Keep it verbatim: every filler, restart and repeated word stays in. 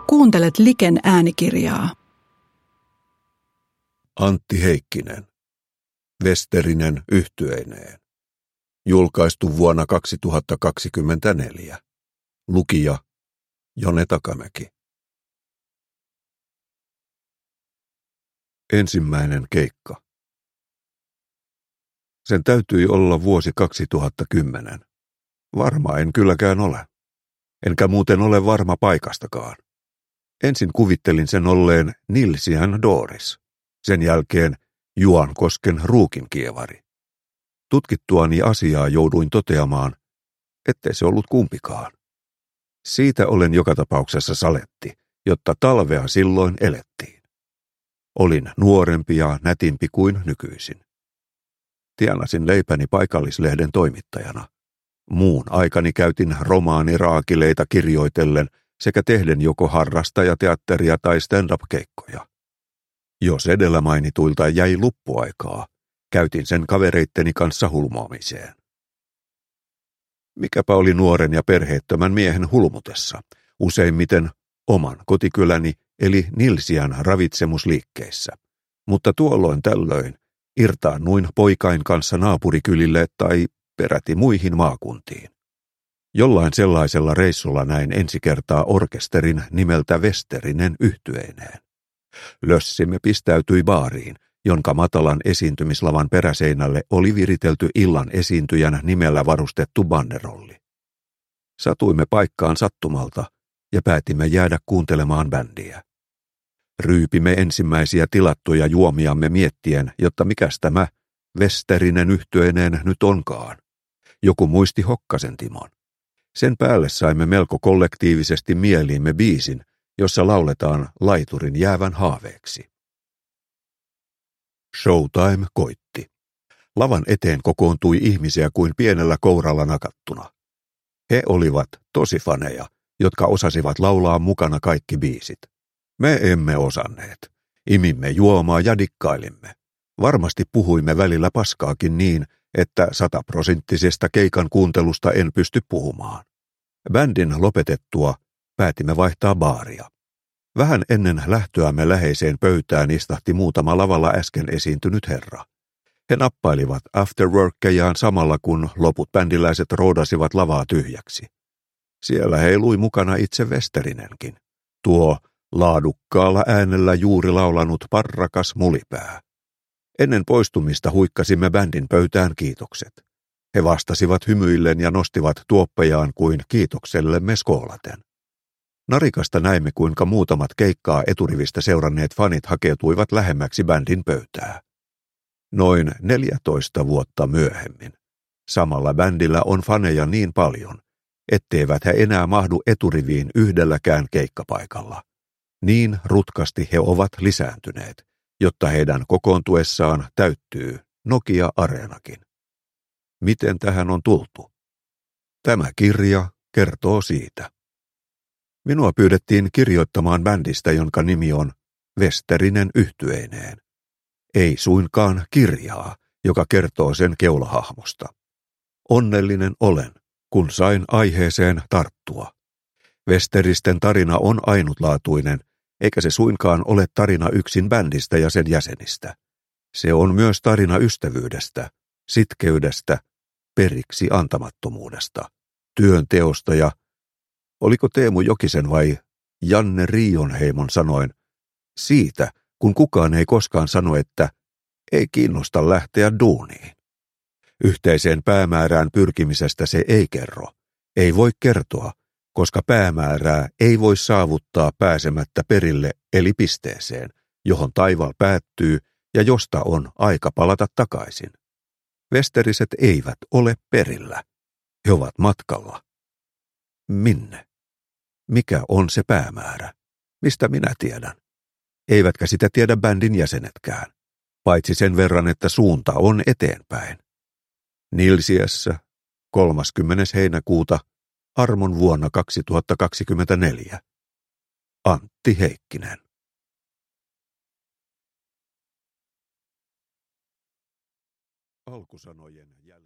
Kuuntelet Liken äänikirjaa. Antti Heikkinen. Westerinen yhtyeineen. Julkaistu vuonna kaksituhattakaksikymmentäneljä. Lukija Jone Takamäki. Ensimmäinen keikka. Sen täytyi olla vuosi kaksituhattakymmenen. Varma en kylläkään ole. Enkä muuten ole varma paikastakaan. Ensin kuvittelin sen olleen Nilsiän Doris. Sen jälkeen Juankosken ruukinkievari. Tutkittuani asiaa jouduin toteamaan, ettei se ollut kumpikaan. Siitä olen joka tapauksessa saletti, jotta talvea silloin elettiin. Olin nuorempi ja nätimpi kuin nykyisin. Tienasin leipäni paikallislehden toimittajana. Muun aikani käytin romaaniraakileita kirjoitellen sekä tehden joko harrastajateatteria tai stand-up-keikkoja. Jos edellä mainituilta jäi luppuaikaa, käytin sen kavereitteni kanssa hulmoamiseen. Mikäpä oli nuoren ja perheettömän miehen hulmutessa, useimmiten oman kotikyläni eli Nilsiän ravitsemusliikkeissä, mutta tuolloin tällöin irtaannuin poikain kanssa naapurikylille tai peräti muihin maakuntiin. Jollain sellaisella reissulla näin ensi kertaa orkesterin nimeltä Westerinen yhtyeineen. Lössimme pistäytyi baariin, jonka matalan esiintymislavan peräseinälle oli viritelty illan esiintyjän nimellä varustettu bannerolli. Satuimme paikkaan sattumalta ja päätimme jäädä kuuntelemaan bändiä. Ryypimme ensimmäisiä tilattuja juomiamme miettien, jotta mikäs tämä Westerinen yhtyeineen nyt onkaan. Joku muisti Hokkasen Timon. Sen päälle saimme melko kollektiivisesti mieliimme biisin, jossa lauletaan laiturin jäävän haaveeksi. Showtime koitti. Lavan eteen kokoontui ihmisiä kuin pienellä kouralla nakattuna. He olivat tosi faneja, jotka osasivat laulaa mukana kaikki biisit. Me emme osanneet. Imimme juomaa ja dikkailimme. Varmasti puhuimme välillä paskaakin niin, että sataprosenttisesta keikan kuuntelusta en pysty puhumaan. Bändin lopetettua päätimme vaihtaa baaria. Vähän ennen lähtöämme läheiseen pöytään istahti muutama lavalla äsken esiintynyt herra. He nappailivat afterworkkejaan samalla kun loput bändiläiset roodasivat lavaa tyhjäksi. Siellä heilui mukana itse Westerinenkin, tuo laadukkaalla äänellä juuri laulanut parrakas mulipää. Ennen poistumista huikkasimme bändin pöytään kiitokset. He vastasivat hymyillen ja nostivat tuoppejaan kuin kiitoksellemme skoolaten. Narikasta näimme, kuinka muutamat keikkaa eturivistä seuranneet fanit hakeutuivat lähemmäksi bändin pöytää. Noin neljätoista vuotta myöhemmin. Samalla bändillä on faneja niin paljon, etteivät he enää mahdu eturiviin yhdelläkään keikkapaikalla. Niin rutkasti he ovat lisääntyneet, jotta heidän kokoontuessaan täyttyy Nokia-areenakin. Miten tähän on tultu? Tämä kirja kertoo siitä. Minua pyydettiin kirjoittamaan bändistä, jonka nimi on Westerinen yhtyeineen. Ei suinkaan kirjaa, joka kertoo sen keulahahmosta. Onnellinen olen, kun sain aiheeseen tarttua. Westeristen tarina on ainutlaatuinen, eikä se suinkaan ole tarina yksin bändistä ja sen jäsenistä. Se on myös tarina ystävyydestä, sitkeydestä, periksi antamattomuudesta, työnteosta ja, oliko Teemu Jokisen vai Janne Riionheimon sanoen, siitä, kun kukaan ei koskaan sano, että ei kiinnosta lähteä duuniin. Yhteiseen päämäärään pyrkimisestä se ei kerro, ei voi kertoa, koska päämäärää ei voi saavuttaa pääsemättä perille eli pisteeseen, johon taival päättyy ja josta on aika palata takaisin. Westeriset eivät ole perillä. He ovat matkalla. Minne? Mikä on se päämäärä? Mistä minä tiedän? Eivätkä sitä tiedä bändin jäsenetkään, paitsi sen verran, että suunta on eteenpäin. Nilsiässä kolmaskymmenes heinäkuuta armon vuonna kaksituhattakaksikymmentäneljä. Antti Heikkinen. Alkusanojen jäl-